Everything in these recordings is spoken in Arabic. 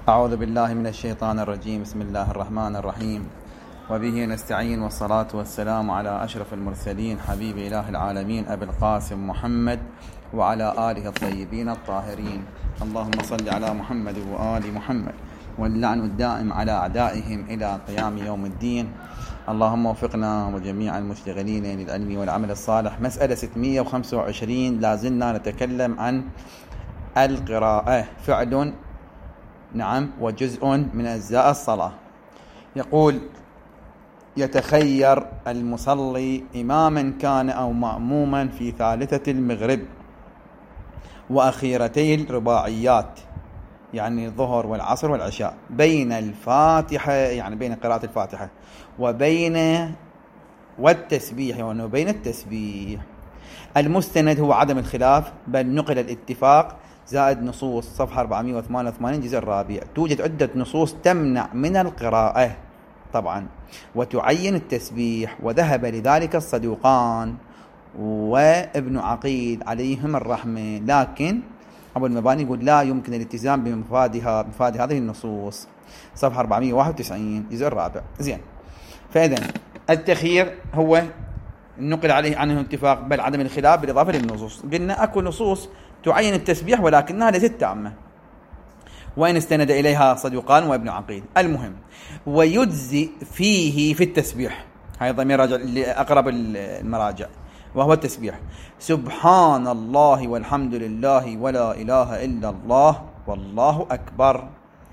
أعوذ بالله من الشيطان الرجيم. بسم الله الرحمن الرحيم، وبه نستعين، والصلاة والسلام على أشرف المرسلين حبيب إله العالمين أبي القاسم محمد وعلى آله الطيبين الطاهرين. اللهم صل على محمد وآل محمد، واللعن الدائم على أعدائهم إلى قيام يوم الدين. اللهم وفقنا وجميع المشتغلين للعلم والعمل الصالح. مسألة 625، لازلنا نتكلم عن القراءة، فعل نعم وجزء من أجزاء الصلاة. يقول: يتخير المصلي إماما كان أو مأموما في ثالثة المغرب وأخيرتي الرباعيات، يعني الظهر والعصر والعشاء، بين الفاتحة، يعني بين قراءة الفاتحة والتسبيح، يعني وبين التسبيح. المستند هو عدم الخلاف، بل نقل الاتفاق زائد نصوص. صفحة 488 جزء الرابع. توجد عدة نصوص تمنع من القراءة طبعا وتعين التسبيح، وذهب لذلك الصدوقان وابن عقيل عليهم الرحمة، لكن أبو المباني يقول لا يمكن الالتزام بمفاد هذه النصوص. صفحة 491 جزء الرابع. زين، فإذا التخيير هو نقل عليه عنه اتفاق بل عدم الخلاف بالإضافة للنصوص. قلنا أكو نصوص تعين التسبيح ولكنها ليست تامة، وإن استند إليها صدوقان وابن عقيل. المهم، ويجزي فيه في التسبيح، هذا ضمير راجع لأقرب المراجع، وهو التسبيح: سبحان الله والحمد لله ولا إله إلا الله والله أكبر.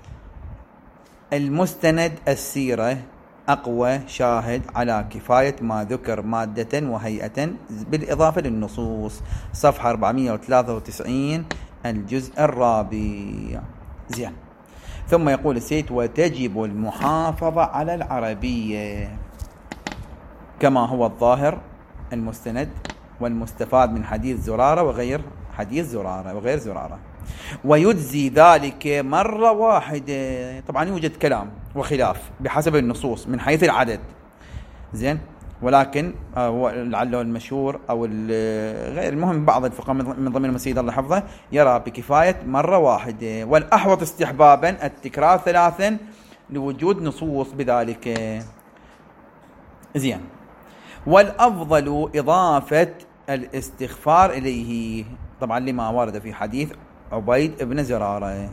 المستند السيرة أقوى شاهد على كفاية ما ذكر مادة وهيئة بالإضافة للنصوص. صفحة 493 الجزء الرابع. زين، ثم يقول السيد: وتجب المحافظة على العربية كما هو الظاهر المستند والمستفاد من حديث زرارة وغير حديث زرارة، ويجزي ذلك مرة واحدة. طبعا يوجد كلام وخلاف بحسب النصوص من حيث العدد، زين، ولكن لعله المشهور أو غير المهم، بعض الفقهاء من ضمن المسيد الله حفظه يرى بكفاية مرة واحدة، والأحوط استحبابا التكرار 3 لوجود نصوص بذلك. زين، والأفضل إضافة الاستغفار إليه، طبعا لما ورد في حديث عبيد ابن زرارة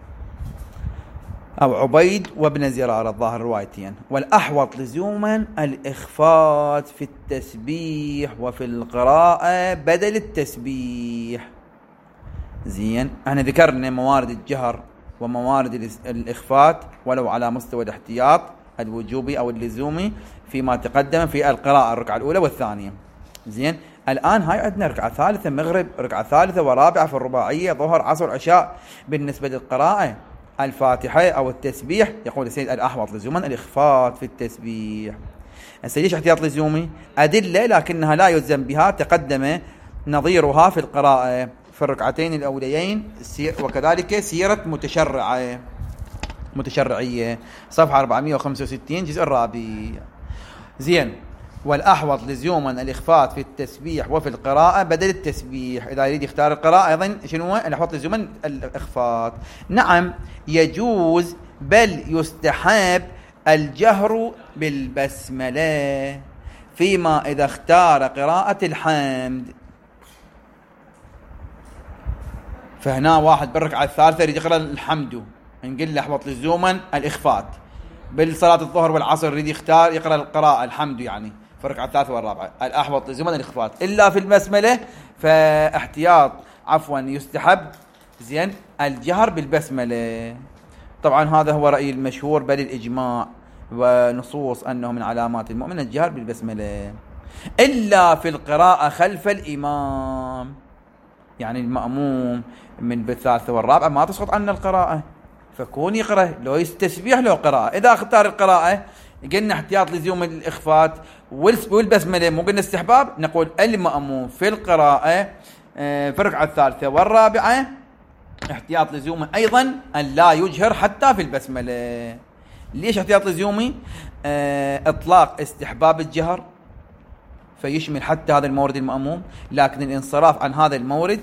أو عبيد وابن زرارة، الظاهر روايتين. والأحوط لزوما الإخفات في التسبيح وفي القراءة بدل التسبيح. زين، احنا ذكرنا موارد الجهر وموارد الإخفات ولو على مستوى الاحتياط الوجوبي أو اللزومي فيما تقدم في القراءة، الركعة الأولى والثانية. زين، الآن هاي عندنا ركعة ثالثة مغرب، ركعة ثالثة ورابعة في الرباعية، ظهر عصر عشاء. بالنسبة للقراءة الفاتحة أو التسبيح يقول السيد: الأحوط لزوما الإخفات في التسبيح. السيد ليش احتياط لزومي؟ أدلة لكنها لا يلزم بها، تقدم نظيرها في القراءة في الركعتين الأوليين، وكذلك سيرة متشرعية. صفحة 465 جزء الرابع. زين، والأحوط لزوما الإخفات في التسبيح وفي القراءة بدل التسبيح. إذا يريد يختار القراءة أيضا شنو هو الأحوط لزوما الإخفات؟ نعم، يجوز بل يستحب الجهر بالبسملة فيما إذا اختار قراءة الحمد. فهنا واحد بالركعة الثالثة يريد يقرأ الحمد، نقول له أحوط لزوما الإخفات. بالصلاة الظهر والعصر يريد يقرأ القراءة الحمد، يعني في الركعة الثالثة والرابعة الأحوط لزوما الإخفات. إلا في البسملة يستحب زين الجهر بالبسملة. طبعا هذا هو رأي المشهور بل الإجماع ونصوص أنه من علامات المؤمن الجهر بالبسملة، إلا في القراءة خلف الإمام، يعني المأموم من بالثالثة والرابعة ما تسقط عنه القراءة، فكون يقرأ لو يستسبيح لو قراءة. إذا اختار القراءة قلنا احتياط لزوم الإخفات والبسملة، مو قلنا استحباب، نقول المأموم في القراءة في الركعة الثالثة والرابعة احتياط لزومه أيضا أن لا يجهر حتى في البسملة. ليش احتياط لزومي؟ إطلاق استحباب الجهر فيشمل حتى هذا المورد المأموم، لكن الانصراف عن هذا المورد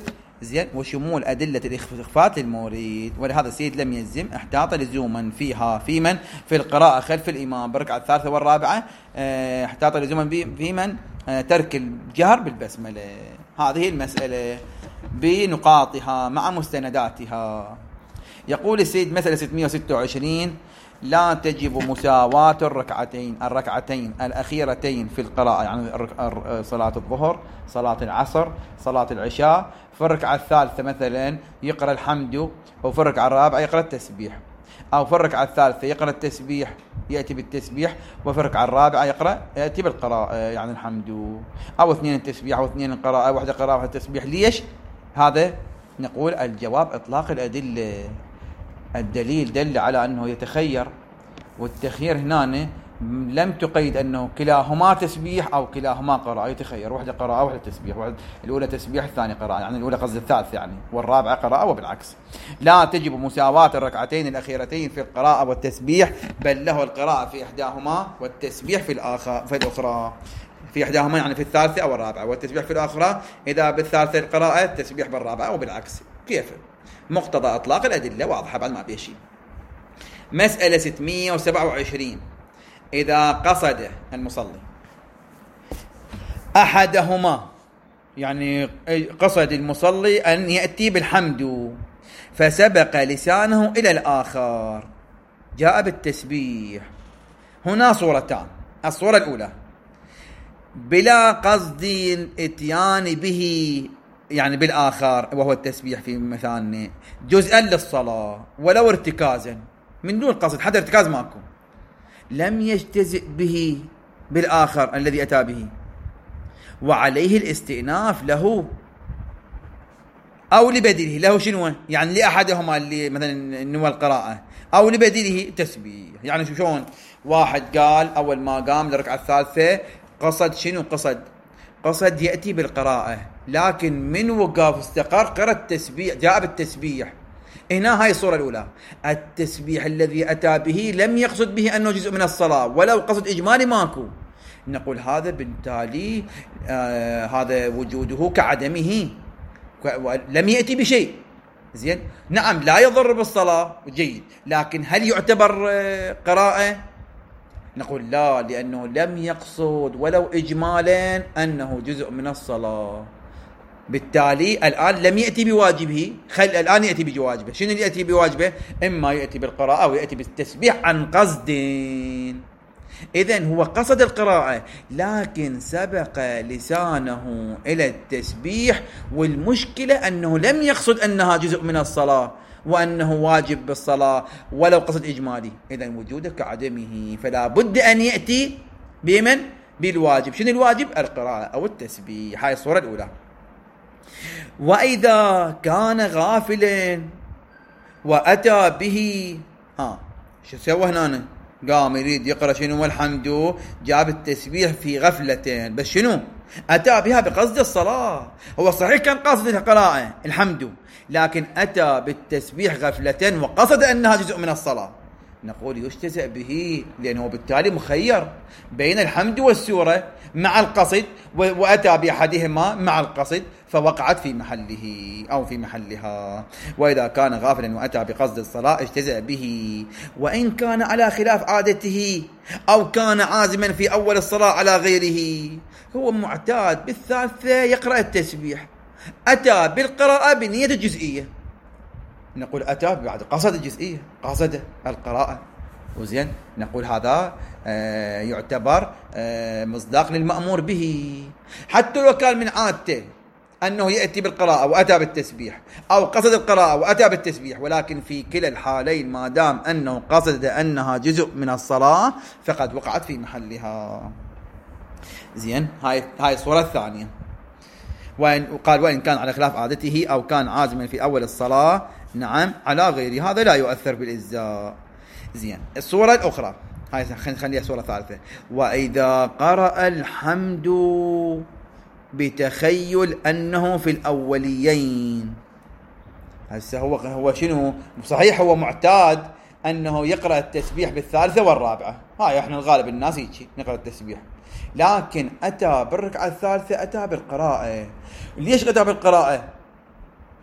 زين، وشمول أدلة الإخفاء للمورد. ولهذا السيد لم يلزم احتاط لزوما فيها في من في القراءة خلف الإمام بالركعة الثالثة والرابعة، احتاط لزوما في من ترك الجهر بالبسملة. هذه المسألة بنقاطها مع مستنداتها. يقول السيد مسألة 626: لا تجب مساواة الركعتين الأخيرتين في القراءة، يعني صلاة الظهر، صلاة العصر، صلاة العشاء. في الركعة الثالثة مثلا يقرأ الحمد، وفي الركعة الرابعة يقرأ التسبيح، أو في الركعة الثالثة يقرأ التسبيح يأتي بالتسبيح، وفي الركعة الرابعة يأتي بالقراءة يعني الحمد، أو اثنين التسبيح واثنين القراءة، واحدة قراءة واحدة تسبيح. ليش هذا؟ نقول الجواب إطلاق الأدلة. الدليل دل على أنه يتخير، والتخيير هنا لم تقيد أنه كلاهما تسبيح أو كلاهما قراءة، يتخير واحدة قراءة واحدة تسبيح، الأولى تسبيح الثانية قراءة، يعني الأولى قصد الثالث يعني، والرابعة قراءة وبالعكس. لا تجب مساواة الركعتين الأخيرتين في القراءة والتسبيح، بل له القراءة في إحداهما والتسبيح في الأخرى. في إحداهما يعني في الثالثة أو الرابعة، والتسبيح في الأخرى إذا بالثالثة القراءة التسبيح بالرابعة وبالعكس. كيف؟ مقتضى إطلاق الأدلة واضحة بعد ما بيشي. مسألة 627: إذا قصد المصلي أحدهما، يعني قصد المصلي أن يأتي بالحمد فسبق لسانه إلى الآخر جاء بالتسبيح، هنا صورتان. الصورة الأولى بلا قصد الاتيان به، يعني بالآخر وهو التسبيح في مثال جزءا للصلاة ولو ارتكازا من دون قصد، حتى ارتكاز ماكو، لم يجتزئ به بالآخر الذي أتى به، وعليه الاستئناف له أو لبدله. له شنو؟ يعني لأحدهما اللي مثلا نوى القراءة، أو لبدله تسبيح. يعني شلون؟ واحد قال أول ما قام للركعة الثالثة قصد شنو؟ قصد يأتي بالقراءة، لكن من وقف استقر قرأ التسبيح جاء بالتسبيح. هنا هاي الصورة الأولى، التسبيح الذي أتى به لم يقصد به أنه جزء من الصلاة، ولو قصد إجمالي ماكو. نقول هذا بالتالي هذا وجوده كعدمه، لم يأتي بشيء. زين، نعم لا يضر بالصلاة جيد، لكن هل يعتبر قراءة؟ نقول لا، لأنه لم يقصد ولو إجمالا أنه جزء من الصلاة، بالتالي الآن لم يأتي بواجبه. الآن يأتي بواجبه. شنو اللي يأتي بواجبه؟ إما يأتي بالقراءة أو يأتي بالتسبيح عن قصد. إذن هو قصد القراءة لكن سبق لسانه إلى التسبيح، والمشكلة أنه لم يقصد أنها جزء من الصلاة وأنه واجب بالصلاة ولو قصد إجمالي. إذن وجوده كعدمه، فلا بد أن يأتي بمن؟ بالواجب. شنو الواجب؟ القراءة أو التسبيح. هاي الصورة الأولى. وإذا كان غافلا وأتى به، شو سوى هنا؟ قام يريد يقرأ شنو؟ الحمد، جاب التسبيح في غفلة، بس شنو؟ أتى بها بقصد الصلاة. هو صحيح كان قاصد القراءة الحمد، لكن أتى بالتسبيح غفلة وقصد أنها جزء من الصلاة. نقول يجتزأ به، لأنه بالتالي مخير بين الحمد والسورة مع القصد، وأتى بأحدهما مع القصد فوقعت في محله أو في محلها. وإذا كان غافلا وأتى بقصد الصلاة اجتزأ به، وإن كان على خلاف عادته أو كان عازما في أول الصلاة على غيره. هو معتاد بالثالثة يقرأ التسبيح، أتى بالقراءة بنية الجزئية، نقول أتى بعد قصد الجزئية، قصد القراءة. وزين، نقول هذا يعتبر مصداق للمأمور به، حتى لو كان من عادته أنه يأتي بالقراءة وأتى بالتسبيح، أو قصد القراءة وأتى بالتسبيح، ولكن في كلا الحالين ما دام أنه قصد أنها جزء من الصلاة فقد وقعت في محلها. زين، هاي الصورة الثانية. وإن كان على خلاف عادته أو كان عازما في أول الصلاة، نعم على غيره، هذا لا يؤثر بالإجزاء. زين، الصورة الأخرى هاي خليها صورة ثالثة. وإذا قرأ الحمد بتخيل أنه في الأوليين، هسه هو شنو؟ صحيح هو معتاد أنه يقرأ التسبيح بالثالثة والرابعة، هاي احنا الغالب الناس يجي نقرأ التسبيح، لكن أتى بالركعة الثالثة أتى بالقراءة. ليش أتى بالقراءة؟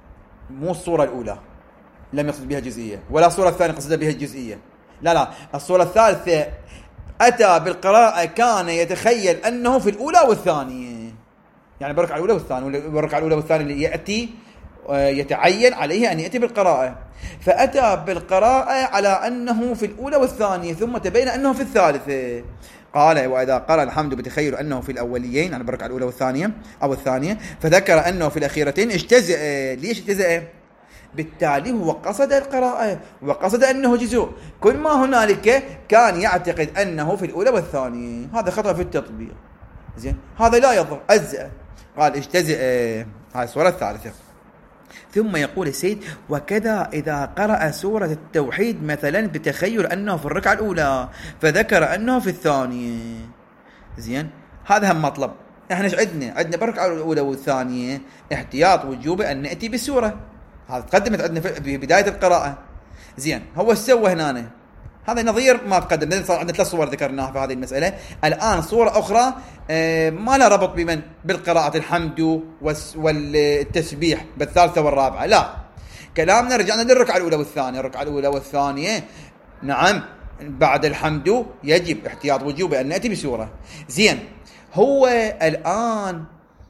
مو الصورة الأولى لم يقصد بها جزئية، ولا الصورة الثانية قصد بها الجزئية، لا الصورة الثالثة أتى بالقراءة كان يتخيل أنه في الأولى والثانية، يعني بالركعة الأولى والثانية، بالركعة الأولى والثانية اللي يأتي يتعين عليه أن يأتي بالقراءة، فأتى بالقراءة على أنه في الأولى والثانية ثم تبين أنه في الثالثة. قال وإذا قرأ الحمد بتخيل أنه في الأوليين، يعني بالركعة الأولى والثانية أو الثانية، فذكر أنه في الأخيرتين اجتزأ. ليش اجتزأ؟ بالتالي هو قصد القراءة وقصد أنه جزء، كل ما هنالك كان يعتقد أنه في الأولى والثانية. هذا خطأ في التطبيق، زين، هذا لا يضر، أجزأ. قال اجتزأ، هاي الصورة الثالثة. ثم يقول السيد: وكذا إذا قرأ سورة التوحيد مثلا بتخيل أنه في الركعة الأولى فذكر أنه في الثانية. زين، هذا هم مطلب. احنا ايش عندنا بالركعة الأولى والثانية احتياط وجوب أن نأتي بالسورة، هذا تقدمت عندنا في بداية القراءة. زين، هو سوى هنا هذا نظير ما تقدم. صار عندنا 3 صور ذكرناها في هذه المسألة. الآن صورة أخرى ما لا ربط بمن بالقراءة الحمد والتسبيح بالثالثة والرابعة، لا، كلامنا رجعنا للركعة الأولى والثانية. الركعة الأولى والثانية نعم بعد الحمد يجب احتياط وجوب أن نأتي بسورة. زين، هو الآن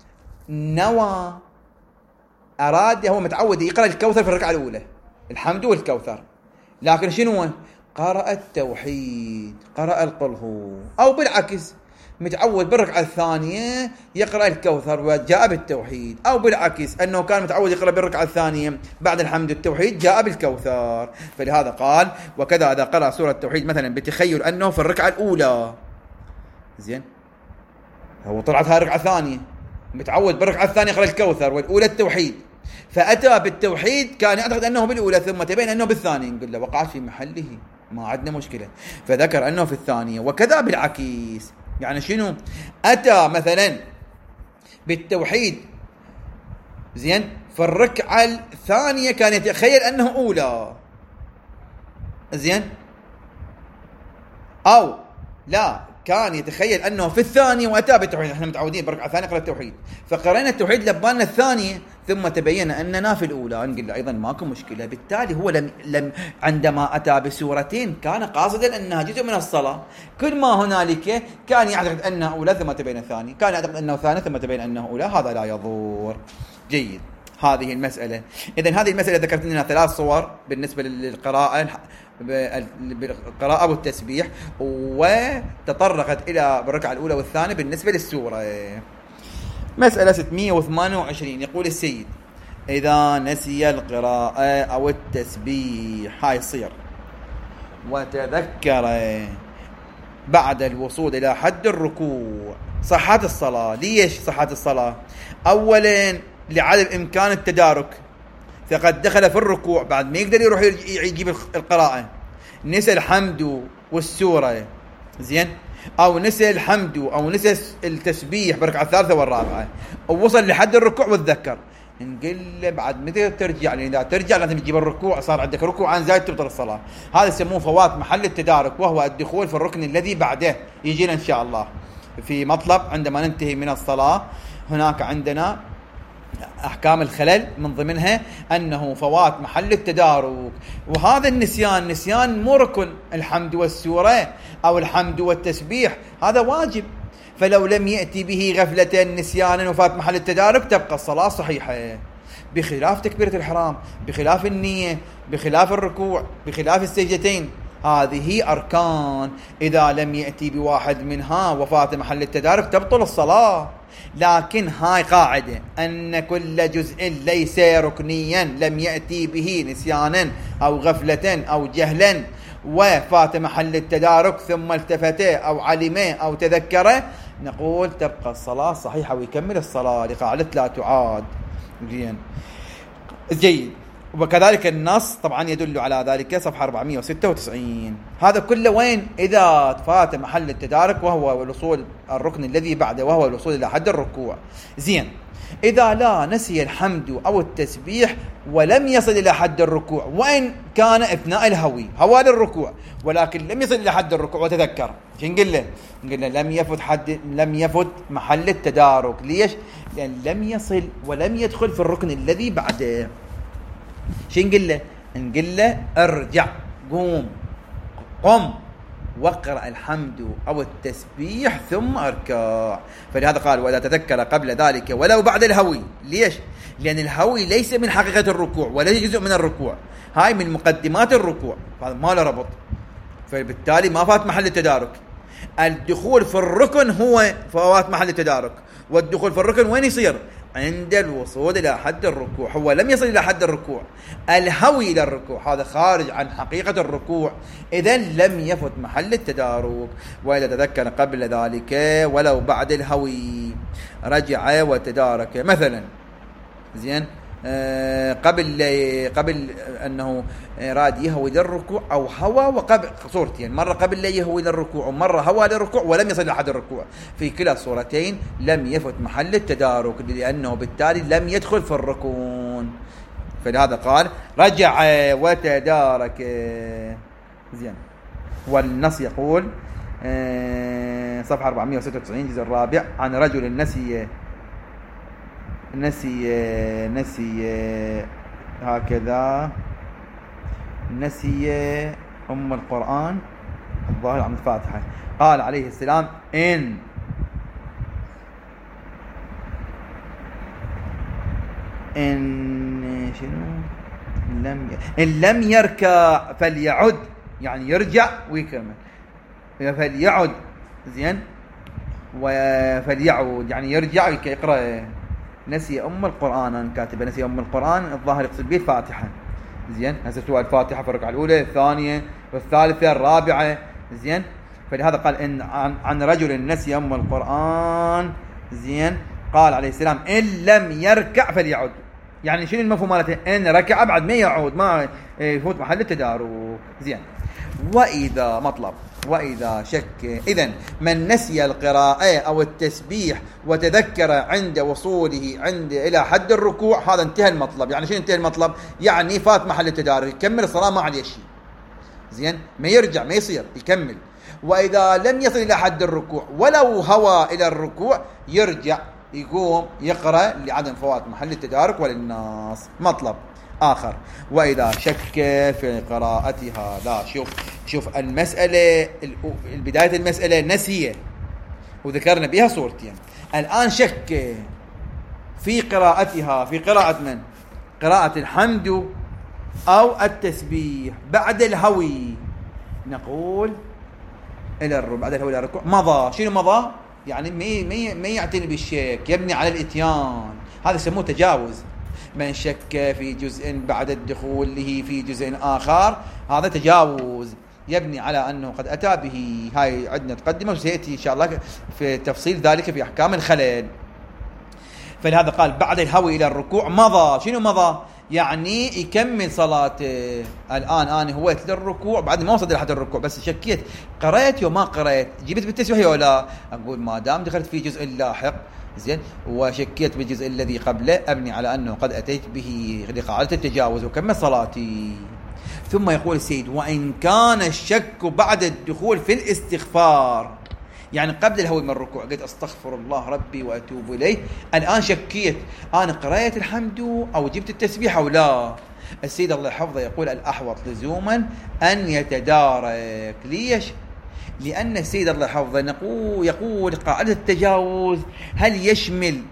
نوى، أراد، هو متعود يقرأ الكوثر في الركعة الأولى، الحمد والكوثر، لكن شنو قرأ التوحيد، قرأ القل هو، أو بالعكس متعود بالركعة الثانية يقرأ الكوثر وجاء بالتوحيد، أو بالعكس أنه كان متعود يقرأ بالركعة الثانية بعد الحمد والتوحيد جاء بالكوثر. فلهذا قال: وكذا إذا قرأ سورة التوحيد مثلا بتخيل أنه في الركعة الأولى. زين، هو طلعت هاي الركعة الثانية، متعود بالركعة الثانية يقرأ الكوثر والأولى التوحيد، فأتى بالتوحيد كان يعتقد أنه بالأولى ثم تبين أنه بالثانية، نقول له وقعت في محله، ما عندنا مشكلة، فذكر أنه في الثانية. وكذا بالعكس، يعني شنو؟ أتى مثلا بالتوحيد زين في الركعة الثانية كان يتخيل أنه أولى، زين، أو لا كان يتخيل أنه في الثانية وأتى بالتوحيد. احنا متعودين بركعة ثانية قرأ التوحيد، فقرأنا التوحيد لبالنا الثانية ثم تبين أننا في الأولى، نقول له أيضا ماكو مشكلة. بالتالي هو لم عندما أتى بسورتين كان قاصدا أنها جزء من الصلاة، كل ما هنالك كان يعتقد أنها أولى ثم تبين الثاني، كان يعتقد أنه ثاني ثم تبين أنه أولى، هذا لا يضر. جيد، هذه المسألة. إذن هذه المسألة ذكرت لنا 3 صور بالنسبة للقراءة، بالقراءة والتسبيح، وتطرقت إلى بالركعة الأولى والثانية بالنسبة للسورة. مسألة 628 يقول السيد: إذا نسي القراءة أو التسبيح، هاي يصير، وتذكر بعد الوصول إلى حد الركوع، صحة الصلاة. ليش صحة الصلاة؟ أولا لعدم إمكان التدارك، فقد دخل في الركوع بعد ما يقدر يروح يجيب القراءة، نسى الحمد والسورة، زين، أو نسى الحمد أو نسى التسبيح بركعة الثالثة والرابعة، ووصل لحد الركوع وتذكر، نقول بعد متى ترجع؟ لأن إذا ترجع لازم تجيب الركوع، صار عندك ركوعان زايد تبطل الصلاة. هذا يسموه فوات محل التدارك، وهو الدخول في الركن الذي بعده، يجينا إن شاء الله في مطلب عندما ننتهي من الصلاة. هناك عندنا أحكام الخلل من ضمنها أنه فوات محل التدارك، وهذا النسيان نسيان مو ركن. الحمد والسورة أو الحمد والتسبيح هذا واجب، فلو لم يأتي به غفلة نسيانا وفات محل التدارك تبقى الصلاة صحيحة، بخلاف تكبيرة الإحرام، بخلاف النية، بخلاف الركوع، بخلاف السجدتين. هذه أركان إذا لم يأتي بواحد منها وفات محل التدارك تبطل الصلاة. لكن هاي قاعدة أن كل جزء ليس ركنيا لم يأتي به نسيانا أو غفلة أو جهلا وفات محل التدارك ثم التفت أو علم أو تذكر، نقول تبقى الصلاة صحيحة ويكمل الصلاة لقاعدة لا تعاد. جيد. وكذلك النص طبعا يدل على ذلك، صفحة 496. هذا كله وين؟ إذا فات محل التدارك وهو الوصول الركن الذي بعده وهو الوصول إلى حد الركوع. زين، إذا لا نسي الحمد أو التسبيح ولم يصل إلى حد الركوع، وإن كان أثناء الهوي هوى للركوع ولكن لم يصل إلى حد الركوع وتذكر، شو نقول له؟ نقول له لم يفت محل التدارك. ليش؟ لأن لم يصل ولم يدخل في الركن الذي بعده. شو نقول له؟ نقول له ارجع، قم واقرأ الحمد أو التسبيح ثم اركع. فلهذا قال وإذا تذكر قبل ذلك ولو بعد الهوي. ليش؟ لأن الهوي ليس من حقيقة الركوع ولا جزء من الركوع، هاي من مقدمات الركوع، هذا ما له ربط، فبالتالي ما فات محل التدارك. الدخول في الركن هو فوات محل التدارك، والدخول في الركن وين يصير؟ عند الوصول إلى حد الركوع. هو لم يصل إلى حد الركوع، الهوي إلى الركوع هذا خارج عن حقيقة الركوع، إذن لم يفت محل التدارك. وإذا تذكر قبل ذلك ولو بعد الهوي رجع وتدارك. مثلا زين قبل أنه راد يهوي للركوع أو هوى، وقبل صورتين، مرة قبل لا يهوي للركوع ومرة هوى للركوع ولم يصل لحد الركوع، في كلا الصورتين لم يفت محل التدارك، لأنه بالتالي لم يدخل في الركون. فلهذا قال رجع وتدارك. زين. والنص يقول صفحة 496 الجزء الرابع عن رجل نسي هكذا، نسي أم القرآن الظاهر عن الفاتحة. قال عليه السلام إن لم يركع فليعد، يعني يرجع ويكمل، فليعد. زين. فليعود يعني يرجع يقرأ. نسي أم القرآن، أنا كاتبه نسي أم القرآن، الظاهر يقصد به الفاتحة. زين. هسه سؤال الفاتحة في الركعة الأولى، الثانية، والثالثة، الرابعة. زين. فلهذا قال إن عن رجل نسي أم القرآن. زين. قال عليه السلام إن لم يركع فليعد، يعني شنو المفهوم مالته؟ إن ركع بعد ما يعود، ما يفوت محل التدارك. زين. وإذا شك، إذن من نسي القراءة أو التسبيح وتذكر عند وصوله إلى حد الركوع، هذا انتهى المطلب. يعني شنو انتهى المطلب؟ يعني فات محل التدارك، يكمل الصلاة ما عليه شيء. زين. ما يرجع، ما يصير، يكمل. وإذا لم يصل إلى حد الركوع ولو هوى إلى الركوع يرجع، يقوم يقرأ لعدم فوات محل التدارك وللناس. مطلب آخر وإذا شك في قراءتها. لا، شوف المسألة، بداية المسألة نسية وذكرنا بها صورتين، الآن شك في قراءتها، في قراءة من؟ قراءة الحمد أو التسبيح بعد الهوي. نقول بعد الهوي إلى الركوع مضى. شنو مضى؟ يعني ما يعتني بالشك، يبني على الإتيان، هذا يسموه تجاوز. من شك في جزء بعد الدخول له في جزء آخر، هذا تجاوز، يبني على أنه قد أتى به. هاي عندنا تقدمة وسيأتي إن شاء الله في تفصيل ذلك في أحكام الخلل. فلهذا قال بعد الهوي إلى الركوع مضى. شنو مضى؟ يعني يكمل صلاته. الآن أنا هويت للركوع بعد ما وصلت لحد الركوع، بس شكيت قرأت وما قرأت، جبت بالتسبيح ولا؟ أقول ما دام دخلت في جزء لاحق، زين، وشكيت بالجزء الذي قبله، أبني على أنه قد أتيت به لقاعدة التجاوز وكمل صلاتي. ثم يقول السيد وإن كان الشك بعد الدخول في الاستغفار، يعني قبل الهوي من الركوع قلت أستغفر الله ربي وأتوب إليه، الآن شكيت أنا قرأت الحمد أو جبت التسبيح أو لا. السيد الله يحفظه يقول الأحوط لزوما أن يتدارك. ليش؟ لأن السيد الله يحفظه يقول قاعدة التجاوز هل يشمل،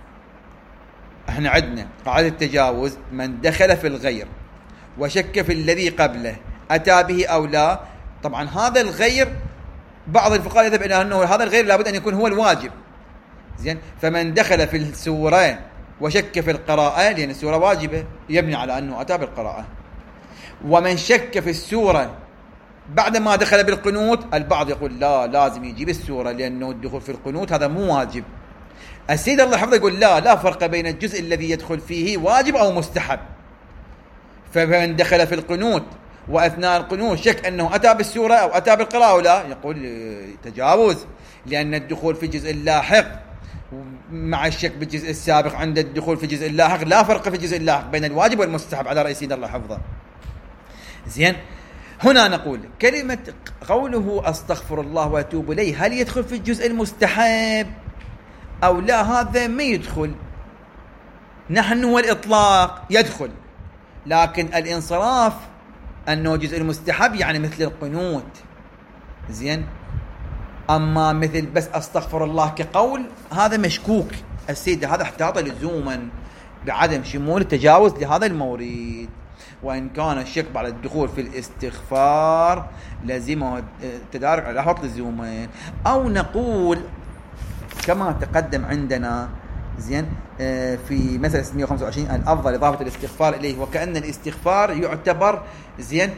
احنا عندنا قاعدة التجاوز من دخل في الغير وشك في الذي قبله أتى به أو لا. طبعا هذا الغير بعض الفقهاء يذهب إلى أنه هذا الغير لابد أن يكون هو الواجب. زين. فمن دخل في السورة وشك في القراءة، لأن السورة واجبة، يبني على أنه أتى بالقراءة. ومن شك في السورة بعد ما دخل بالقنوت، البعض يقول لا، لازم يجيب السورة لأنه الدخول في القنوت هذا مو واجب. السيد الله يحفظه يقول لا فرق بين الجزء الذي يدخل فيه واجب أو مستحب. فمن دخل في القنوت وأثناء القنوت شك أنه أتى بالسورة أو أتى بالقراءة ولا، يقول تجاوز، لأن الدخول في جزء اللاحق مع الشك بالجزء السابق عند الدخول في جزء اللاحق لا فرق في الجزء اللاحق بين الواجب والمستحب على رأي سيد الله حفظه. زين. هنا نقول كلمة قوله أستغفر الله وأتوب إليه هل يدخل في الجزء المستحب أو لا؟ هذا ما يدخل. نحن والإطلاق يدخل، لكن الانصراف أنه جزء المستحب يعني مثل القنوت، زين. أما مثل بس أستغفر الله كقول هذا مشكوك، السيد هذا احتاط لزوما بعدم شمول التجاوز لهذا المورد. وإن كان الشك بعد الدخول في الاستغفار لزمه التدارك على الأحوط لزوما. أو نقول كما تقدم عندنا، زين، في مسألة 625 الأفضل إضافة الاستغفار إليه، وكأن الاستغفار يعتبر، زين،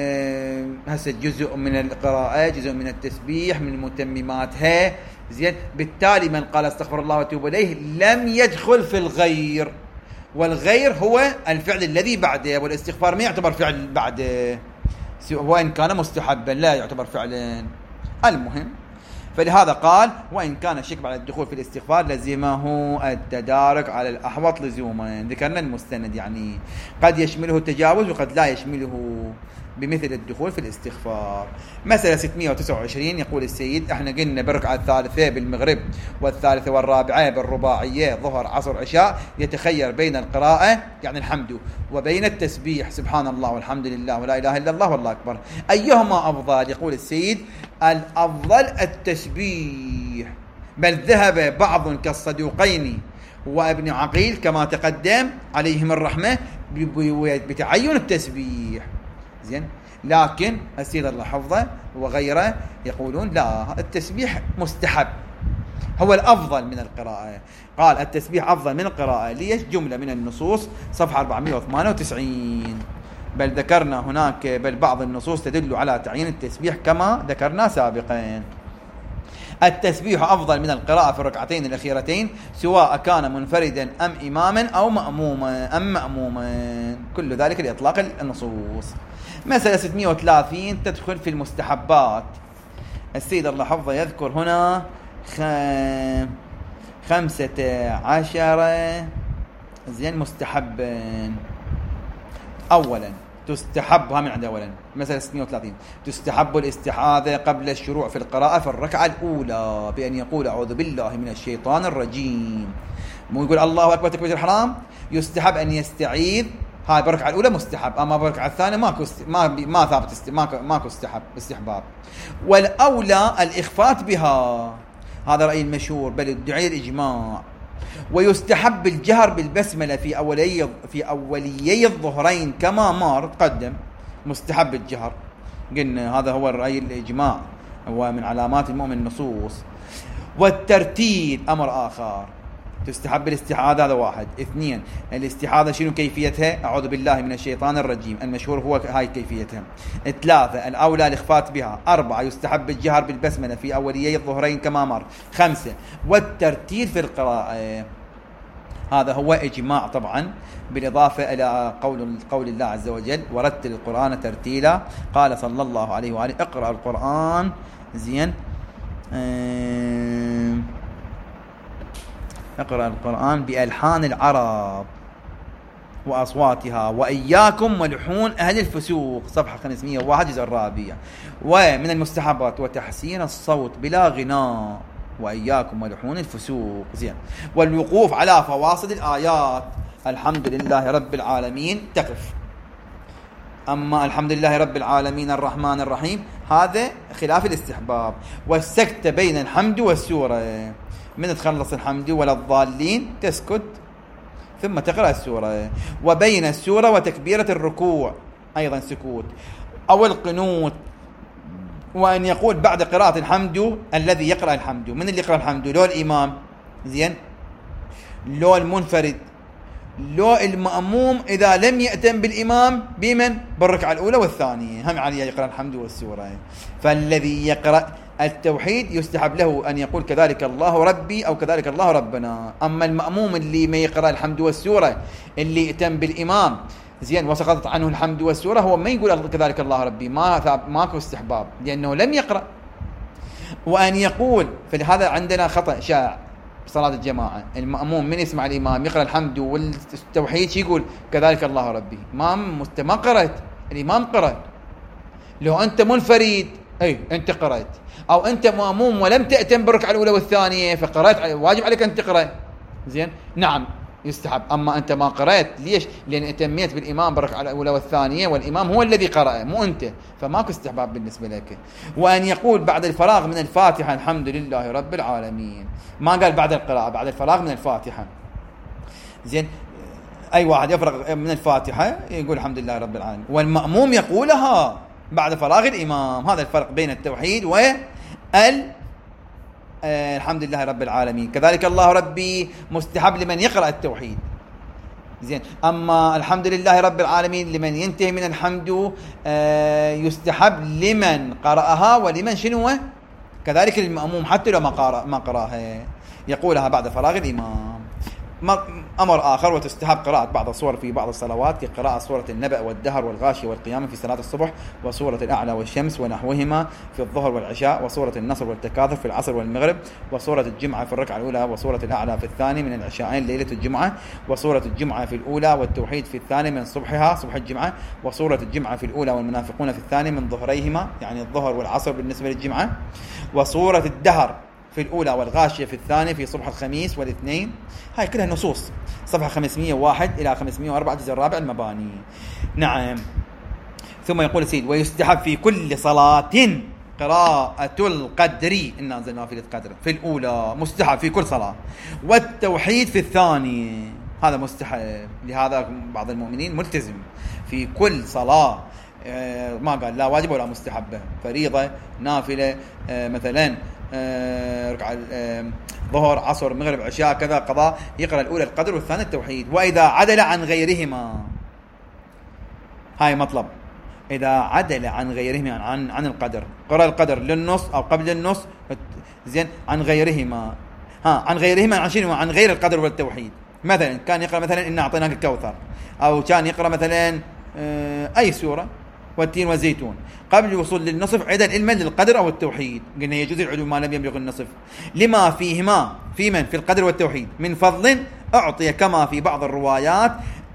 هسه جزء من القراءة، جزء من التسبيح، من متمماتها، زين. بالتالي من قال استغفر الله واتوب إليه لم يدخل في الغير، والغير هو الفعل الذي بعده، والاستغفار ما يعتبر فعل بعده، وإن كان مستحبا لا يعتبر فعلا. المهم، فلهذا قال وإن كان الشك بعد الدخول في الاستغفار لزمه التدارك على الأحوط لزوما. ذكرنا المستند، يعني قد يشمله التجاوز وقد لا يشمله، بمثل الدخول في الاستغفار. مسألة 629 يقول السيد احنا قلنا بالركعة الثالثة بالمغرب والثالثة والرابعة بالرباعية ظهر عصر عشاء يتخير بين القراءة يعني الحمد وبين التسبيح سبحان الله والحمد لله ولا إله إلا الله والله أكبر، أيهما أفضل؟ يقول السيد الأفضل التسبيح، بل ذهب بعض كالصدوقين وابن عقيل كما تقدم عليهم الرحمة بتعين التسبيح، زين. لكن السيد الله حفظه وغيره يقولون لا، التسبيح مستحب هو الأفضل من القراءة. قال التسبيح أفضل من القراءة، ليش؟ جملة من النصوص صفحة 498. بل ذكرنا هناك بل بعض النصوص تدل على تعيين التسبيح كما ذكرنا سابقا. التسبيح أفضل من القراءة في الركعتين الأخيرتين سواء كان منفردا أم إماما أو مأموما، كل ذلك لإطلاق النصوص. مسألة 630 تدخل في المستحبات. السيد الله حفظه يذكر هنا 15 زين مستحبا. أولا تستحبها من عند أولا مثلا 630 تستحب الاستعاذة قبل الشروع في القراءة في الركعة الأولى بأن يقول أعوذ بالله من الشيطان الرجيم، مو يقول الله أكبر تكبيرة الحرام، يستحب أن يستعيذ. هاي بالركعة الأولى مستحب، أما بالركعة الثانية ما ثابت ماكو استحباب. والأولى الإخفات بها، هذا رأي المشهور بل الدعاء الإجماع. ويستحب الجهر بالبسملة في أوليي الظهرين كما مر قدم، مستحب الجهر، قلنا هذا هو الرأي الإجماع، هو من علامات المؤمن النصوص. والترتيل أمر آخر، تستحب الاستعاذة، هذا واحد. اثنين الاستعاذة شنو كيفيتها؟ أعوذ بالله من الشيطان الرجيم، المشهور هو هاي كيفيتها. ثلاثة الأولى الإخفات بها. أربعة يستحب الجهر بالبسملة في أوليي الظهرين كما مر. خمسة والترتيل في القراءة، هذا هو إجماع طبعا، بالإضافة إلى قول الله عز وجل ورتل القرآن ترتيلا. قال صلى الله عليه وآله اقرأ القرآن، زين، اقرأ القرآن بألحان العرب وأصواتها وإياكم ولحون أهل الفسوق، صفحة 501 جزء الرابع. ومن المستحبات وتحسين الصوت بلا غناء، وإياكم ولحون الفسوق، زين. والوقوف على فواصل الآيات، الحمد لله رب العالمين تقف. أما الحمد لله رب العالمين الرحمن الرحيم هذا خلاف الاستحباب. والسكت بين الحمد والسورة، من تخلص الحمد ولا الضالين تسكت ثم تقرأ السورة. وبين السورة وتكبيرة الركوع أيضا سكوت. أو القنوت، وأن يقول بعد قراءة الحمد الذي يقرأ الحمد، من اللي يقرأ الحمد؟ لو الإمام، زين، لو المنفرد، لو المأموم إذا لم يأتم بالإمام بمن؟ بالركعة الأولى والثانية هم عليه يقرأ الحمد والسورة. فالذي يقرأ التوحيد يستحب له أن يقول كذلك الله ربي أو كذلك الله ربنا. أما المأموم اللي ما يقرأ الحمد والسورة اللي يأتم بالإمام، زين، وسقطت عنه الحمد والسورة، هو ما يقول كذلك الله ربي، ماكو استحباب لأنه لم يقرأ. وأن يقول، فلهذا عندنا خطأ شائع صلاة الجماعة، المأموم من يسمع الإمام يقرأ الحمد والتوحيد يقول كذلك الله ربي، ما قرأت، الإمام قرأ. لو أنت منفرد أنت قرأت، أو أنت مأموم ولم تأتم بالركعة الأولى والثانية فقرأت، واجب عليك أن تقرأ، زين. نعم يستحب. أما أنت ما قرأت، ليش؟ لأن اتميت بالإمام بالركعة الأولى والثانية، والإمام هو الذي قرأ مو أنت، فماكو استحباب بالنسبة لك. وأن يقول بعد الفراغ من الفاتحة الحمد لله رب العالمين، ما قال بعد القراءة، بعد الفراغ من الفاتحة. زين، أي واحد يفرغ من الفاتحة يقول الحمد لله رب العالمين، والمأموم يقولها بعد فراغ الإمام. هذا الفرق بين التوحيد الحمد لله رب العالمين. كذلك الله ربي مستحب لمن يقرأ التوحيد. زين، أما الحمد لله رب العالمين لمن ينتهي من الحمد يستحب لمن قرأها ولمن شنو. كذلك المأموم حتى لو ما قرأها يقولها بعد فراغ الإمام. أمر آخر، وتستحب قراءة بعض الصور في بعض الصلوات كقراءة سورة النبأ والدهر والغاشية والقيامة في صلاة الصبح، وسورة الأعلى والشمس ونحوهما في الظهر والعشاء، وسورة النصر والتكاثر في العصر والمغرب، وسورة الجمعة في الركعة الأولى، وسورة الأعلى في الثاني من العشاءين ليلة الجمعة، وسورة الجمعة في الأولى والتوحيد في الثاني من صبحها صبح الجمعة، وسورة الجمعة في الأولى والمنافقون في الثاني من ظهريهما يعني الظهر والعصر بالنسبة للجمعة، وسورة الدهر في الأولى والغاشية في الثاني في صبح الخميس والاثنين. هاي كلها نصوص، صفحة 501 إلى 504 الجزء الرابع المباني. نعم. ثم يقول السيد: ويستحب في كل صلاة قراءة القدر، إنا أنزلناه في القدر في الأولى، مستحب في كل صلاة، والتوحيد في الثاني، هذا مستحب. لهذا بعض المؤمنين ملتزم في كل صلاة، ما قال لا واجب ولا مستحبة، فريضة نافلة، مثلا ركعة ظهر عصر مغرب عشاء كذا قضاء، يقرأ الأولى القدر والثانية التوحيد. وإذا عدل عن غيرهما، هاي مطلب، إذا عدل عن غيرهما عن القدر، قرأ القدر للنص أو قبل النص، زين، عن غيرهما، عن غيرهما عن شنو؟ عن غير القدر والتوحيد. مثلا كان يقرأ مثلا إنا أعطيناك الكوثر، أو كان يقرأ مثلا أي سورة والتين والزيتون قبل الوصول للنصف، عدا علما للقدر أو التوحيد. قلنا يجوز العلو ما لم يبلغ النصف، لما فيهما في القدر والتوحيد من فضل أعطي، كما في بعض الروايات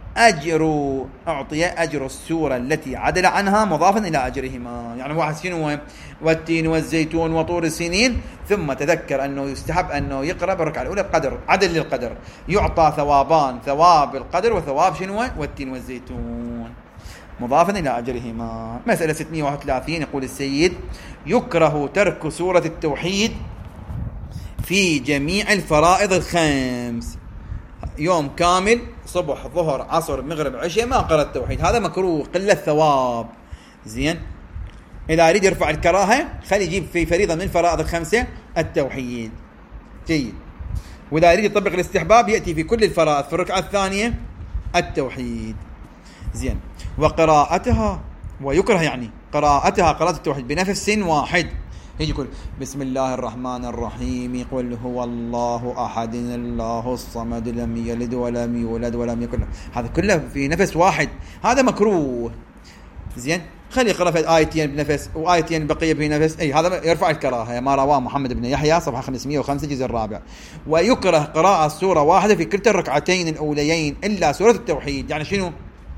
أعطي أجر السورة التي عدل عنها مضافا إلى أجرهما. يعني واحد شنو والتين والزيتون وطور السنين، ثم تذكر أنه يستحب أنه يقرأ بالركعة الأولى القدر، عدل للقدر، يعطى ثوابان، ثواب القدر وثواب شنو والتين والزيتون مضافا إلى أجرهما. مسألة 631 يقول السيد: يكره ترك سورة التوحيد في جميع الفرائض الخمس، يوم كامل صبح ظهر عصر مغرب عشاء ما قرأ التوحيد، هذا مكروه، قلة ثواب. زين، إذا يريد يرفع الكراهة خلي يجيب في فريضة من الفرائض الخمسة التوحيد، جيد. وإذا يريد يطبق الاستحباب يأتي في كل الفرائض في الركعة الثانية التوحيد. زين، وقراءتها، ويكره يعني قراءتها قراءة التوحيد بنفس واحد، يجي يقول بسم الله الرحمن الرحيم قل هو الله أحد الله الصمد لم يلد ولم يولد ولم يكن، هذا كله في نفس واحد، هذا مكروه. زين، خلي يقرأ في آيتين بنفس وآيتين بقية بنفس، أي هذا يرفع الكراهة، ما رواه محمد بن يحيى صفحة 505 الجزء الرابع. ويكره قراءة سورة واحدة في كلتا الركعتين الأوليين إلا سورة التوحيد. يعني شنو؟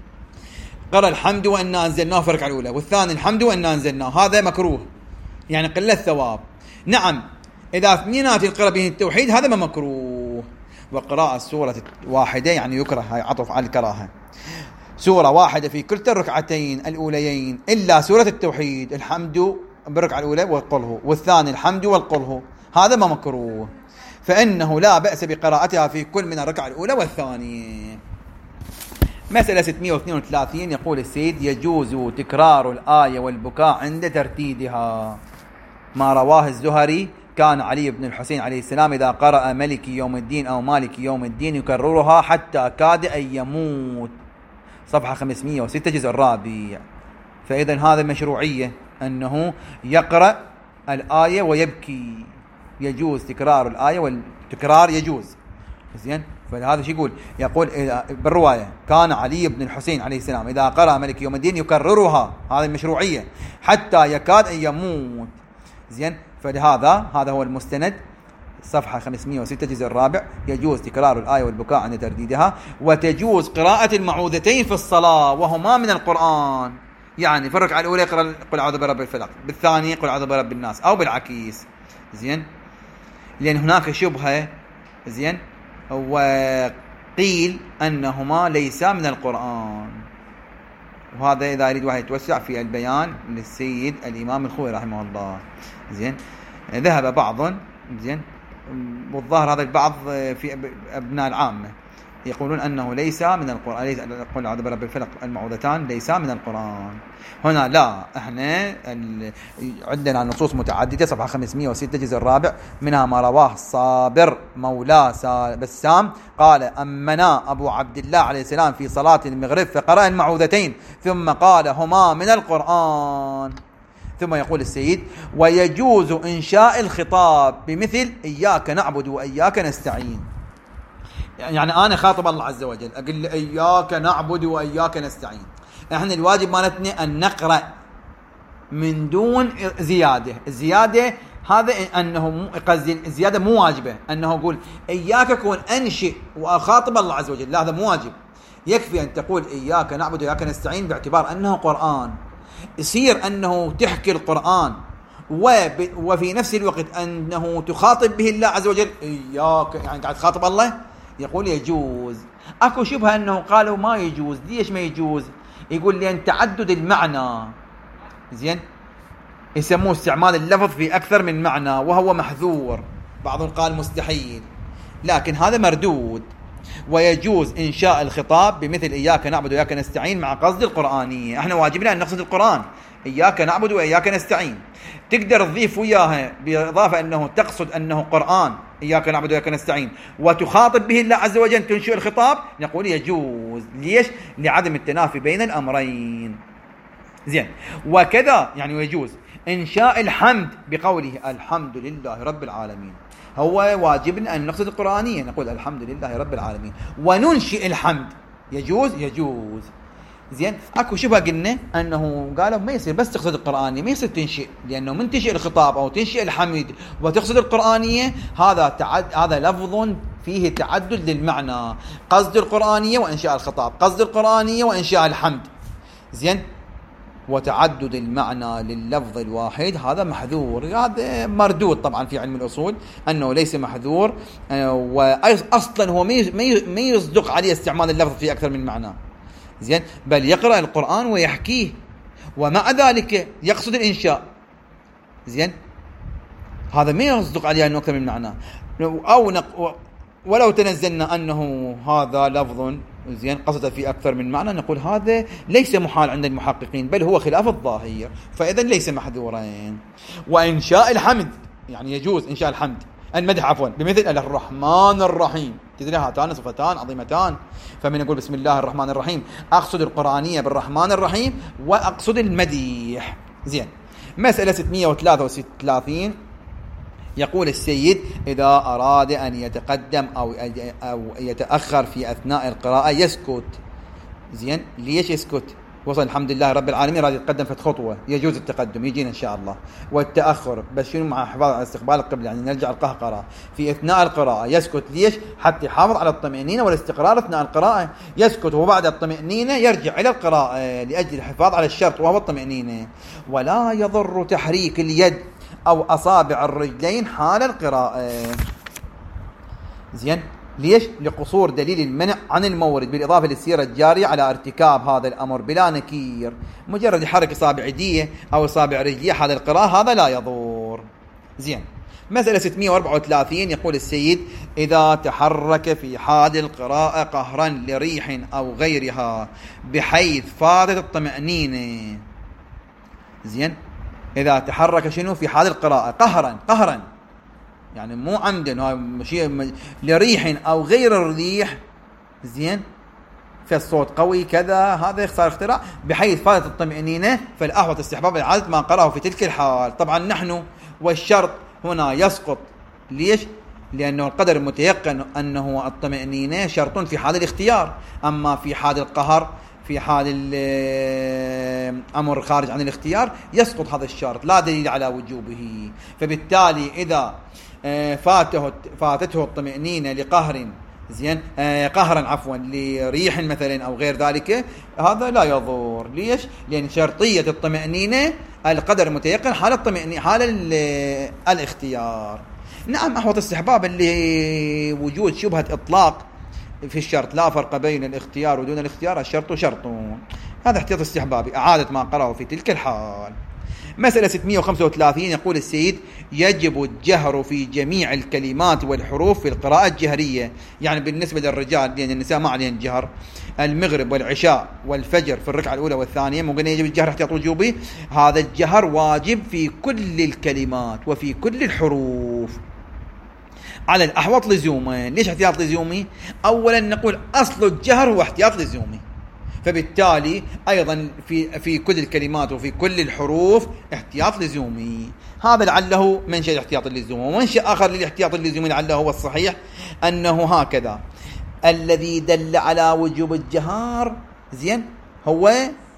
قرأ الحمد وإنا أنزلناه في الركعة الأولى، والثاني الحمد وإنا أنزلناه، هذا مكروه، يعني قلة ثواب. نعم، إذا اثنينات القراءة به التوحيد هذا ما مكروه. وقراءة سورة واحدة يعني يكره، هاي عطف على الكراهة، سورة واحدة في كلتا الركعتين الأوليين إلا سورة التوحيد، الحمد بالركعة الأولى والقله، والثاني الحمد والقله، هذا ما مكروه، فإنه لا بأس بقراءتها في كل من الركعة الأولى والثانية. مسألة 632 يقول السيد: يجوز تكرار الآية والبكاء عند ترتيدها، ما رواه الزهري كان علي بن الحسين عليه السلام إذا قرأ ملك يوم الدين أو مالك يوم الدين يكررها حتى كاد أن يموت، صفحة 506 جزء الرابع. فإذا هذا مشروعية أنه يقرأ الآية ويبكي، يجوز تكرار الآية والتكرار يجوز. زين، فهذا شو يقول بالرواية كان علي بن الحسين عليه السلام إذا قرأ ملك يوم الدين يكررها، هذا المشروعية حتى يكاد أن يموت. زين، فلهذا هذا هو المستند، صفحة 506 جزء الرابع، يجوز تكرار الآية والبكاء عند ترديدها. وتجوز قراءة المعوذتين في الصلاة وهما من القرآن، يعني في الركعة الأولى يقرأ قل أعوذ برب الفلق، بالثانية قل أعوذ برب الناس، أو بالعكيس. زين، لأن هناك شبهة، زين، قيل أنهما ليسا من القرآن. وهذا إذا يريد واحد يتوسع في البيان للسيد الإمام الخوئي رحمه الله. زين، ذهب بعض، زين، والظاهر هذا البعض في أبناء العامة يقولون أنه ليس من القرآن، ليس قل أعوذ برب الفلق المعوذتان ليس من القرآن. هنا لا، احنا عندنا نصوص متعددة، صفحة 506 الجزء الرابع، منها ما رواه صابر مولى بسام قال: أمنا أبو عبد الله عليه السلام في صلاة المغرب فقرأ المعوذتين ثم قال: هما من القرآن. ثم يقول السيد: ويجوز إنشاء الخطاب بمثل إياك نعبد وإياك نستعين. يعني أنا خاطب الله عز وجل أقول له إياك نعبد وإياك نستعين، إحنا الواجب مالتنا أن نقرأ من دون زيادة. الزيادة هذا أنه قصدي الزيادة مو واجبة، أنه أقول إياك كون أنشئ وأخاطب الله عز وجل، لا هذا مو واجب. يكفي أن تقول إياك نعبد وإياك نستعين باعتبار أنه قرآن، يصير أنه تحكي القرآن وفي نفس الوقت أنه تخاطب به الله عز وجل. إياك يعني قاعد تخاطب الله. يقول يجوز. أكو شبهة أنه قالوا ما يجوز. ليش ما يجوز؟ يقول لأن تعدد المعنى، زين، يسموه استعمال اللفظ في أكثر من معنى وهو محذور. بعضهم قال مستحيل، لكن هذا مردود. ويجوز إنشاء الخطاب بمثل إياك نعبد وإياك نستعين مع قصد القرآنية. احنا واجبنا أن نقصد القرآن، إياك نعبد وإياك نستعين. تقدر تضيف وياها بإضافة أنه تقصد أنه قرآن، إياك نعبد وإياك نستعين، وتخاطب به الله عز وجل، تنشئ الخطاب. نقول يجوز. ليش؟ لعدم التنافي بين الأمرين. زين. وكذا يعني ويجوز إنشاء الحمد بقوله الحمد لله رب العالمين. هو واجبنا أن نقصد القرآنية، نقول الحمد لله رب العالمين وننشئ الحمد. يجوز. يجوز. زين. اكو شبه قلنا انه قالوا ما يصير بس تقصد القرآنية، ما يصير تنشئ، لانه من تنشئ الخطاب او تنشئ الحمد وتقصد القرآنية هذا لفظ فيه تعدد للمعنى. قصد القرآنية وانشاء الخطاب، قصد القرآنية وانشاء الحمد. زين. وتعدد المعنى لللفظ الواحد هذا محذور، هذا مردود طبعا في علم الأصول أنه ليس محذور، وأصلا هو ما يصدق عليه استعمال اللفظ في أكثر من معنى. زين. بل يقرأ القرآن ويحكيه ومع ذلك يقصد الإنشاء. زين. هذا ما يصدق عليه أنه أكثر من معنى. ولو تنزلنا أنه هذا لفظ زين قصد في أكثر من معنى، نقول هذا ليس محال عند المحققين، بل هو خلاف الظاهر، فإذا ليس محذورين. وإنشاء الحمد يعني يجوز إنشاء الحمد، المدح عفوا، بمثل الرحمن الرحيم. تدري هاتان صفتان عظيمتان، فمن يقول بسم الله الرحمن الرحيم أقصد القرآنية بالرحمن الرحيم وأقصد المديح. زين. مسألة 633 يقول السيد: إذا أراد أن يتقدم أو يتأخر في أثناء القراءة يسكت. زين. ليش يسكت؟ وصل الحمد لله رب العالمين، راد يتقدم في خطوة، يجوز التقدم، يجينا إن شاء الله. والتأخر بس شنو؟ مع حفاظ على استقبال القبلة، يعني نرجع القهقرة في أثناء القراءة. يسكت. ليش؟ حتى يحافظ على الطمأنينة والاستقرار أثناء القراءة. يسكت وبعد الطمأنينة يرجع إلى القراءة لأجل الحفاظ على الشرط وهو الطمأنينة. ولا يضر تحريك اليد أو أصابع الرجلين حال القراءة. زين. ليش؟ لقصور دليل المنع عن المورد، بالإضافة للسيرة الجارية على ارتكاب هذا الأمر بلا نكير. مجرد يحرك إصابع يديه أو إصابع رجليه حال القراءة هذا لا يضر. زين. مسألة 634 يقول السيد: إذا تحرك في حال القراءة قهرا لريح أو غيرها بحيث فاتت الطمأنينة. زين. إذا تحرك شنو في حال القراءة قهرا يعني مو عمدا، شيء لريح أو غير الريح. زين. فالصوت قوي كذا، هذا صار اختراع. بحيث فاتت الطمأنينة فالأحوط استحباب إعادة ما قرأه في تلك الحال. طبعا نحن والشرط هنا يسقط. ليش؟ لأنه القدر المتيقن أنه الطمأنينة شرط في حال الاختيار، أما في حال القهر في حال الأمر خارج عن الاختيار يسقط هذا الشرط، لا دليل على وجوبه. فبالتالي إذا فاتته الطمأنينة لقهر، زين، قهرا عفوا لريح مثلا أو غير ذلك، هذا لا يضر. ليش؟ لأن شرطية الطمأنينة القدر المتيقن حال الطمأنينة حال الاختيار. نعم. أحوط استحباب اللي وجود شبهة إطلاق في الشرط لا فرق بين الاختيار ودون الاختيار، الشرط شرط. هذا احتياط استحبابي، إعادة ما قرأه في تلك الحال. مسألة 635 يقول السيد: يجب الجهر في جميع الكلمات والحروف في القراءة الجهرية. يعني بالنسبة للرجال، لأن النساء ما عليهن الجهر، المغرب والعشاء والفجر في الركعة الأولى والثانية ممكن يجب الجهر احتياط وجوبي. هذا الجهر واجب في كل الكلمات وفي كل الحروف على الأحوط لزوما. ليش احتياط لزومي؟ أولا نقول أصل الجهر هو احتياط لزومي، فبالتالي أيضا في كل الكلمات وفي كل الحروف احتياط لزومي. هذا لعله منشأ الاحتياط اللزومي. ومنشأ آخر للاحتياط اللزومي لعله هو الصحيح، أنه هكذا: الذي دل على وجوب الجهار زين هو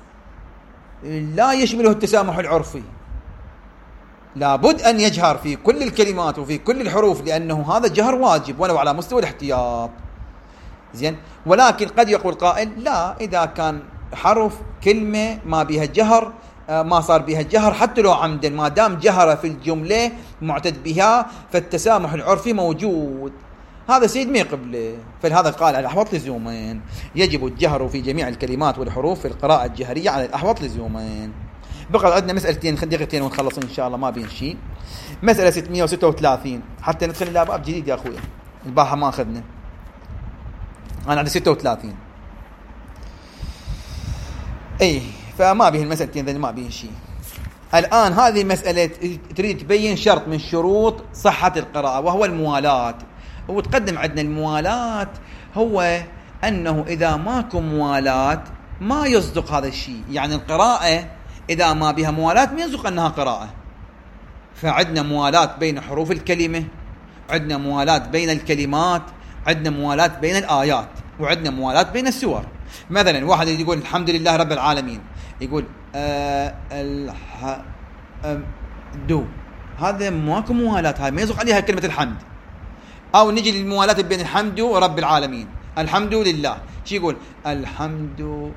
لا يشمله التسامح العرفي، لابد أن يجهر في كل الكلمات وفي كل الحروف، لأنه هذا جهر واجب ولو على مستوى الاحتياط زين. ولكن قد يقول قائل: لا، إذا كان حرف كلمة ما بها جهر، ما صار بها جهر حتى لو عمدا، ما دام جهر في الجملة معتد بها فالتسامح العرفي موجود. هذا سيد ما يقبله، فلهذا قال على الأحوط لزومين: يجب الجهر في جميع الكلمات والحروف في القراءة الجهرية على الأحوط لزومين. بقى عندنا مسألتين دقيقتين ونخلص إن شاء الله، ما بين شيء. مسألة 636 حتى ندخل إلى باب جديد يا أخويا، الباحة ما أخذنا، أنا عندي 36. أي فما به المسألتين ذي، ما به شيء. الآن هذه مسألة تريد تبين شرط من شروط صحة القراءة، وهو الموالاة. وتقدم عندنا الموالاة هو أنه إذا ماكو موالاة ما يصدق هذا الشيء. يعني القراءة إذا ما بها موالاة ما يصدق أنها قراءة. فعندنا موالاة بين حروف الكلمة، عندنا موالاة بين الكلمات، عندنا موالاة بين الآيات، وعندنا موالاة بين السور. مثلا واحد يقول الحمد لله رب العالمين، يقول دو، هذا ماكو موالاة، هاي ما يصدق عليها كلمة الحمد. أو نجي للموالاة بين الحمد ورب العالمين، الحمد لله، شو يقول؟ الحمد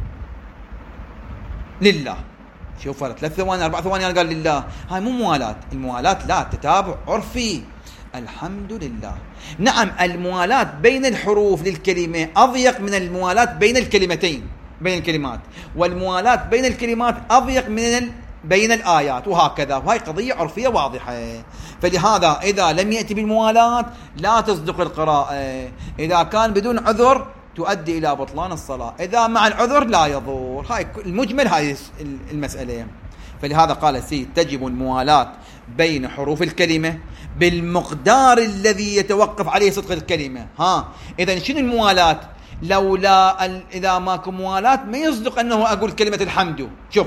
لله. شوف 3 ثواني 4 ثواني قال لله، هاي مو موالاة. الموالاة لا، تتابع عرفي. الحمد لله. نعم، الموالاة بين الحروف للكلمة أضيق من الموالاة بين الكلمتين، بين الكلمات، والموالاة بين الكلمات أضيق من بين الآيات، وهكذا. وهي قضية عرفية واضحة. فلهذا إذا لم يأتي بالموالاة لا تصدق القراءة. إذا كان بدون عذر تؤدي إلى بطلان الصلاة، إذا مع العذر لا يضر. هاي المجمل هاي المسألة. فلهذا قال السيد: تجب الموالاة بين حروف الكلمة بالمقدار الذي يتوقف عليه صدق الكلمة. إذن شنو الموالاة؟ لولا إذا ماكو موالاة ما يصدق أنه أقول كلمة الحمد. شوف،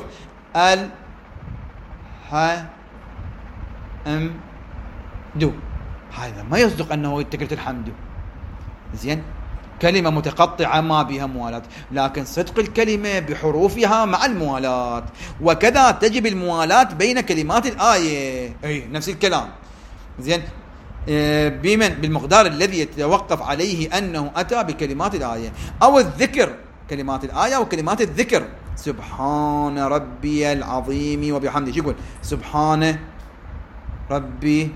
دو، هذا ما يصدق أنه تكلمة الحمد. زين، كلمة متقطعة ما بها موالاة، لكن صدق الكلمة بحروفها مع الموالاة. وكذا تجب الموالاة بين كلمات الآية، أي نفس الكلام. زين، بمن؟ بالمقدار الذي يتوقف عليه أنه أتى بكلمات الآية أو الذكر، كلمات الآية وكلمات الذكر. سبحان ربي العظيم وبحمده، شو يقول؟ سبحان ربي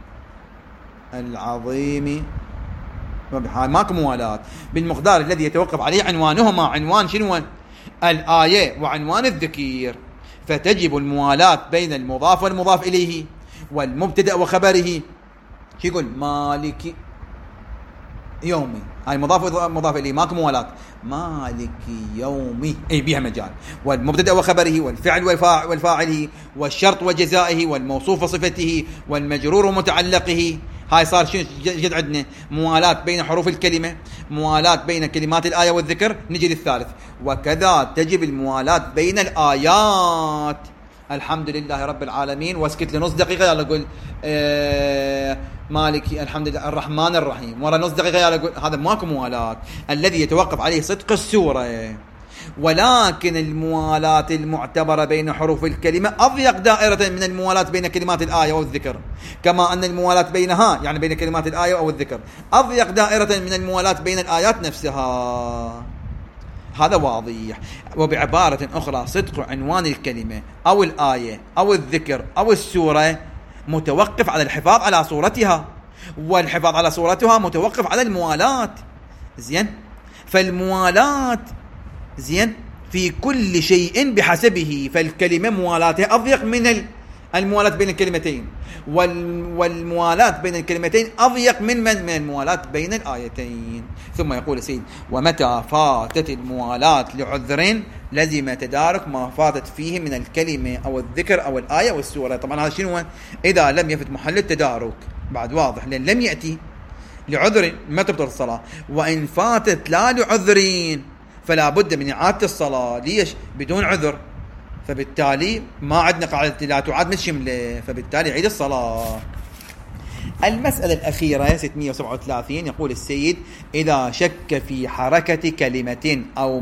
العظيم وبحمده. ماكو موالاة. بالمقدار الذي يتوقف عليه عنوانهما، عنوان شنو؟ الآية وعنوان الذكير. فتجب الموالاة بين المضاف والمضاف إليه والمبتدأ وخبره. شو يقول؟ مالك يومي، هاي مضاف إليه، ماكو موالاة. مالك يومي، أي بيها مجال. والمبتدأ وخبره والفعل والفاعله والشرط وجزائه والموصوف وصفته والمجرور ومتعلقه. هاي صار شنو جد عندنا؟ موالاة بين حروف الكلمة، موالاة بين كلمات الآية والذكر. نجي للثالث: وكذا تجب الموالاة بين الآيات. الحمد لله رب العالمين، واسكت لنص دقيقة يلا قول مالك الحمد لله الرحمن الرحيم، ورا نص دقيقة يلا قول. هذا ماكو موالاة الذي يتوقف عليه صدق السورة. ولكن الموالاة المعتبرة بين حروف الكلمة أضيق دائرة من الموالاة بين كلمات الآية والذكر، كما أن الموالاة بينها، يعني بين كلمات الآية أو الذكر، أضيق دائرة من الموالاة بين الآيات نفسها. هذا واضح. وبعبارة أخرى، صدق عنوان الكلمة أو الآية أو الذكر أو السورة متوقف على الحفاظ على صورتها، والحفاظ على صورتها متوقف على الموالاة. زين، فالموالاة زين في كل شيء بحسبه، فالكلمة موالاتها أضيق من الموالاة بين الكلمتين، والموالاة بين الكلمتين أضيق من الموالاة بين الآيتين. ثم يقول السيد: ومتى فاتت الموالاة لعذر لزم تدارك ما فاتت فيه من الكلمة أو الذكر أو الآية والسورة. طبعا هذا شنو؟ إذا لم يفت محل التدارك، بعد واضح، لأن لم يأتي لعذر ما تبطل الصلاة. وإن فاتت لا لعذرين فلا بد من إعادة الصلاة. ليش؟ بدون عذر، فبالتالي ما عندنا قاعدة لا تعاد من شملة، فبالتالي عيد الصلاة. المسألة الأخيرة 637 يقول السيد: إذا شك في حركة كلمة أو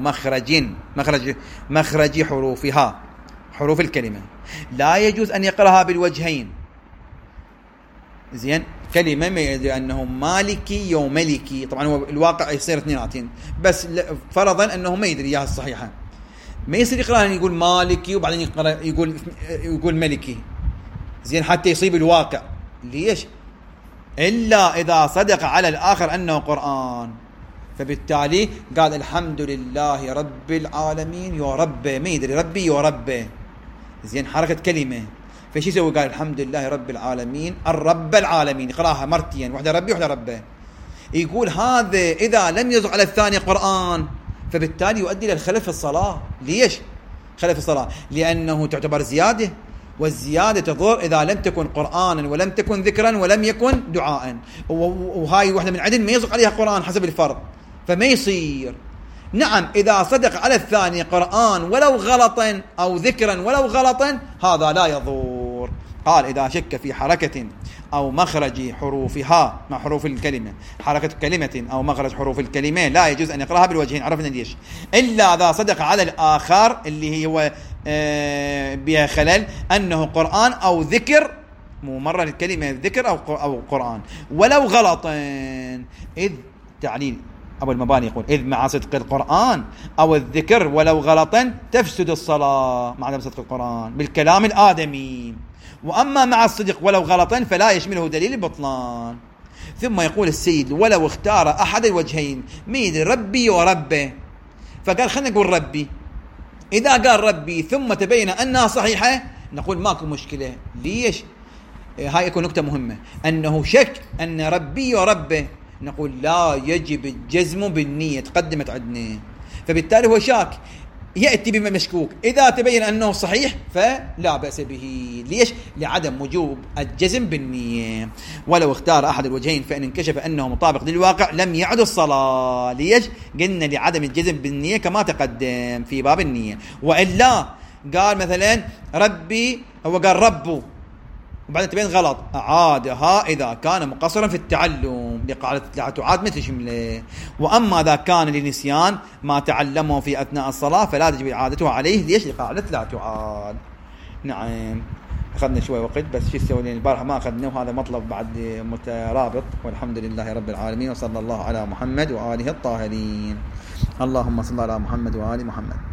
مخرج حروفها، حروف الكلمة، لا يجوز أن يقرأها بالوجهين. زين، كلمة ما يدري أنه مالكي يوم ملكي، طبعا هو الواقع يصير اثنيناتين، بس فرضا أنه ما يدري إياها الصحيحة، ما يصير يقرأ يقول مالكي وبعدين يقول ملكي. زين، حتى يصيب الواقع. ليش؟ إلا إذا صدق على الآخر أنه قرآن، فبالتالي قال الحمد لله رب العالمين يا رب، ما يدري ربي يا رب. زين، حركة كلمة، فشي يسوي؟ قال الحمد لله رب العالمين الرب العالمين، يقراها مرتين، واحدة ربي واحدة ربه. يقول هذا إذا لم يزغ على الثاني قرآن فبالتالي يؤدي إلى الخلل في الصلاة. ليش خلل في الصلاة؟ لأنه تعتبر زيادة، والزيادة تضر إذا لم تكن قرآنا ولم تكن ذكرا ولم يكن دعاء، وهاي واحدة من عدن ما يزغ عليها قرآن حسب الفرض، فما يصير. نعم، إذا صدق على الثاني قرآن ولو غلطا أو ذكرا ولو غلطا هذا لا يضر. قال: إذا شك في حركة أو مخرج حروفها، مع حروف الكلمة، حركة كلمة أو مخرج حروف الكلمة لا يجوز أن يقرأها بالوجهين. عرفنا ليش؟ إلا إذا صدق على الآخر اللي هو بها خلل أنه قرآن أو ذكر، مو مرة الكلمة ذكر أو قرآن، ولو غلطا. إذ تعليل أبو المباني يقول: إذ مع صدق القرآن أو الذكر ولو غلطا تفسد الصلاة مع عدم صدق القرآن بالكلام الآدمي، وأما مع الصدق ولو غلطا فلا يشمله دليل البطلان. ثم يقول السيد: ولو اختار أحد الوجهين، ميد ربي وربه، فقال خلنا نقول ربي. إذا قال ربي ثم تبين أنها صحيحة نقول ماكو مشكلة. ليش؟ هاي يكون نقطة مهمة، أنه شك أن ربي وربه، نقول لا يجب الجزم بالنية، تقدمت عندنا، فبالتالي هو شاك، يأتي بما مشكوك. إذا تبين أنه صحيح فلا بأس به. ليش؟ لعدم وجوب الجزم بالنية. ولو اختار أحد الوجهين فإن انكشف أنه مطابق للواقع لم يعد الصلاة. ليش؟ قلنا لعدم الجزم بالنية كما تقدم في باب النية. وإلا قال مثلا ربي، هو قال ربه وبعدين تبين غلط، أعادها إذا كان مقصرا في التعلم لقاعدة لا تعاد مثل شمله. وأما إذا كان لنسيان ما تعلمه في أثناء الصلاة فلا تجب إعادته عليه. ليش؟ لقاعدة لا تعاد. نعم، أخذنا شوي وقت، بس شو يسوي لين البارحة ما أخذنا، وهذا مطلب بعد مترابط. والحمد لله رب العالمين، وصلى الله على محمد وآله الطاهرين. اللهم صل على محمد وآل محمد.